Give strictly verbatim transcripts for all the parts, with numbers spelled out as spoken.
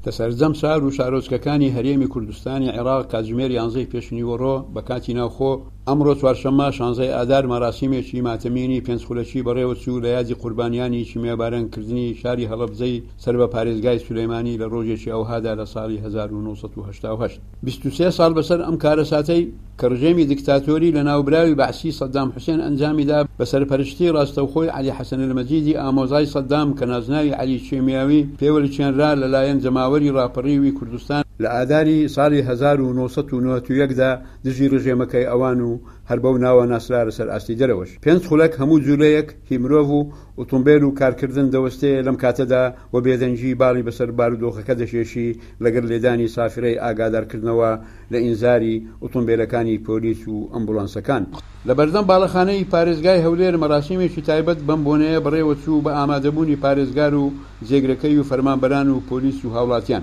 تەسەرجەم شار و شارۆچکەکانی هەرێمی کوردستانی عێراق کاتژمێر یانزەی پێشنیوەڕۆ بە کاتی ناوخۆ ئەمڕۆ چوارشەممە شانزەی ئادار مەراسیمێکی ماتەمینی پێنج خولەکی بەڕێوەچوو لە یادی قوربانیانی کیمیابارانکردنی شاری هەڵەبجەی سەر بە پارێزگای سولەیمانی لە ڕۆژێکی ئەوهادا لە ساڵی هەزار و نۆسەد و هەشتا و هەشت بیست و سێ ساڵ بەسەر ئەم کارەساتەی کە ڕژێمی دیکتاتۆری لە ناوبراوی بەعسی سەدام حوسێن ئەنجامیدا بە سەرپەرشتی ڕاستەوخۆی عەلی حەسەن المەجیدی ئامۆزای سەدام کە نازناوی عەلی کیمیاوی پێوەرچێنرا لەلایەن جەماوەری ڕاپەڕیوی کوردستان لە ئاداری ساڵی هەزار و نۆسەد و نۆڤەت و یەکدا دژی ڕژێمەکەی ئەوان و هەر بەو ناوە ناسرا لەسەر ئاستی دەرەوەش پێنج خولەک هەموو جوولەیەک هی مرۆڤ و ئۆتۆمبیل و کارکردن دەوەستەیە لەم کاتەدا و بێدەنجی باڵی بەسەر بارودۆخەکە دەشێشی لەگەر لێدانی سافرەی ئاگادارکردنەوە لە ئینزاری ئۆتۆمبیلەکانی پۆلیس و ئەمبولانسەکان. لە بەردەم باڵەخانەی پارێزگای هەولێر مەراسیمێکی تایبەت بەم بۆنەیە بەڕێوەچوو بە ئامادەبوونی پارێزگار و جێگرەکەی و فەرمانبەران و پۆلیس و هاوڵاتیان.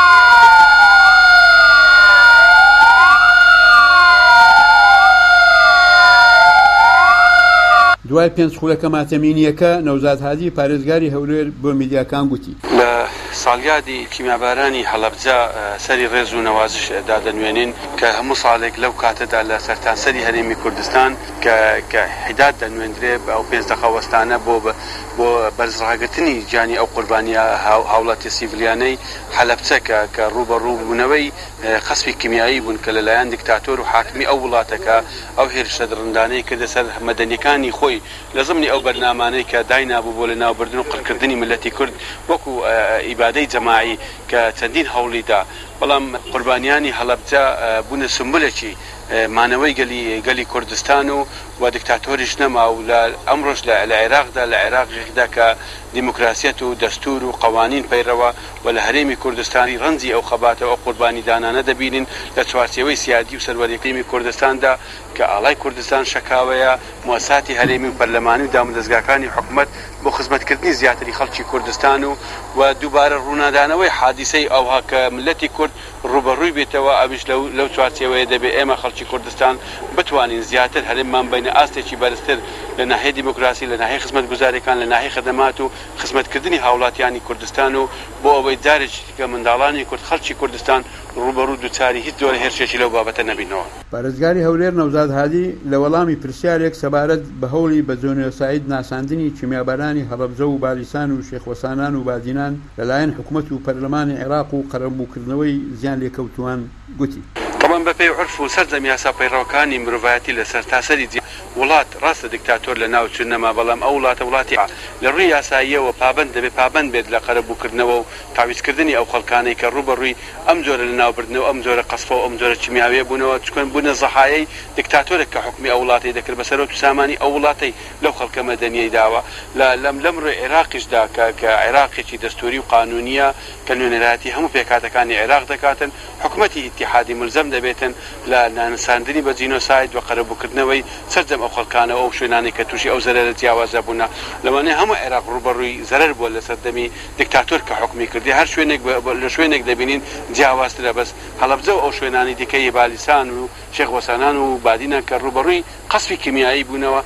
دوای پێنج خولەکە ماتەمینیەکە نەوزاد هادی پارێزگاری هەولێر بۆ میدیاکان گوتی لە ساڵیادی کیمیابارانی هەڵەبجە سەری ڕێز و نەوازش دادەنوێنین کە هەموو ساڵێک لەو کاتەدا لە سەرتاسەری هەرێمی کوردستان کە حیداد دەنوێندرێ ئەو پێنج دەقەوەستانە بۆ بۆ بەرزڕاگرتنی گیانی ئەو قوربانیە هاوڵاتی سیڤیلیانەی هەلەبجە کە ڕوبەڕوو بوونەوەی خەسفی کیمیایی بوون کە لەلایەن دیکتاتۆر و حاکمی ئەو وڵاتەکە ئەو هێرشە دڕندانەی کردە سەر مەدەنیەکانی خۆی لە زمانی ئەو بەرنامانەی کە داینابوو بۆ لە ناوبردن و قڕکردنی ملەتی کورد وەکو ئیبادەی جەماعی کە چەندین هەوڵیدا بەڵام قوربانیانی هەڵەبجە بوونە سمبولێکی مانەوەی گەلی کوردستان و و دیکتاتۆریش نەما و لە ئەمڕۆژ لە عێراقدا لە عێراقیدا کە دیموکراسیەت و دەستور و قەوانین پەیڕەوە و لە هەرێمی کوردستانی ڕەنجی ئەو خەباتە ئەو قوربانی دانانە دەبینین لە چوارچێوەی سیادی و سەروەریەکەی کوردستاندا کە ئاڵای کوردستان شەکاوەیە موساتی هەرێمی و پەرلەمانی و دامودەستگاکانی حکوومەت بۆ خزمەتکردنی زیاتری خەڵکی کوردستان و و دووبارە ڕوونادانەوەی حادیسەی ئەوها کە ملەتی کورد ڕوبەڕووی بێتەوە ئەویش لەو چوارچێوەیە دەبێت ئێمە خەڵکی کوردستان بتوانین زیاتر هەرێممان بینە ئاستێکی بەرزتر لە ناحیەی دیموکراسی لە ناحیەی خزمەتگوزاریەکان لە ناحیەی خەدەمات و خزمەتکردنی هاوڵاتیانی کوردستان و بۆ ئەوەی جارێکی کە منداڵانی کورد خەڵکی کوردستان ڕوبەڕوو دووچاری هیچ جۆرە هێرشێکی لەو بابەتە نەبینەوە. پارێزگاری هەولێر نەوزاد هادی لە وەڵامی پرسیارێک سەبارەت بە هەوڵی بە جۆنۆساید ناساندنی کیمیابارانی هەڵەبجە و بالیسان و شێخوەسانان و بادینان لەلایەن حکوومەت و پەرلەمانی عێراق و قەرەبووکردنەوەی زیان لێکەوتووان گوتی. طبعا بەپێی عرف و سەرجەم یاسا پەیڕەوەکانی مرۆڤایەتی لە سەرتاسەری وڵات ڕاستە دیکتاتۆر لە ناو چونەما بەڵام ئەو وڵاتە وڵاتی لە ڕووی یاساییەوە پابند دەبێت پابند بێت لە قەرەبووکردنەوە و تاویزکردنی ئەو خەڵکانەی کە ڕوبەڕووی ئەم جۆرە لە ناوبردنەوە ئەم جۆرە قەسفە و ئەم جۆرە کیمیاویە بوونەوە چکۆن بوونە زەحایەی دیکتاتۆرێک کە حکمی ئەو وڵاتی دەکرد بەسەرەوە سامانی ئەو وڵاتی لەو خەڵکە مەدەنیەی داوە لەم لەم ڕووی عێراقیشدا کە عێراقێکی دەستوری و قانونیە کە نوێنەراتی هەموو پێکاتەکانی عێراق دەکاتن حکومەتی ئیتیحادی ملزەم دەبێتن لە نانساندنی بە جینۆساید و قەرەبووکردنەوەی سەرجەم ئەو خەڵکانەوە ئەو شوێنانی کە تووشی ئەو زەرەرە جیاوازە بوونە لەوانەیە هەموو عێراق ڕوبەڕووی زەرەر بووە لە سەردەمی دیکتاتۆر کە حکمی کردی هەر شوێنێک لە شوێنێک دەبینین جیاوازترە بەس هەڵەبجە و ئەو شوێنانی دیکەی بالیسان و شێخوەسانان و بادینە کە ڕوبەڕووی قەسفی کیمیایی بوونەوە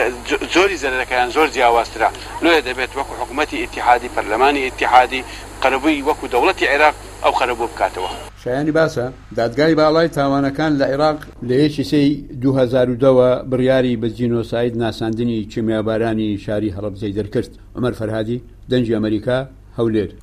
زۆری زەرەرەکەیان زۆر جیاوازترە لۆیە دەبێت وەکو حکوومەتی ئیتیحادی پەرلەمانی ئیتیحادی قەرەبووی وەکو دەوڵەتی عێراق ئەو قەرەبوو بکاتەوە. شایانی باسە دادگای باڵای تاوانەکان لە عێراق لە یەکی سەی دوو هەزار و دەوە بڕیاری بە جینۆساید ناساندنی کیمیابارانی شاری هەڵەبجەی دەرکرد. عومەر فەرهادی، دەنجی ئەمریکا، هەولێر.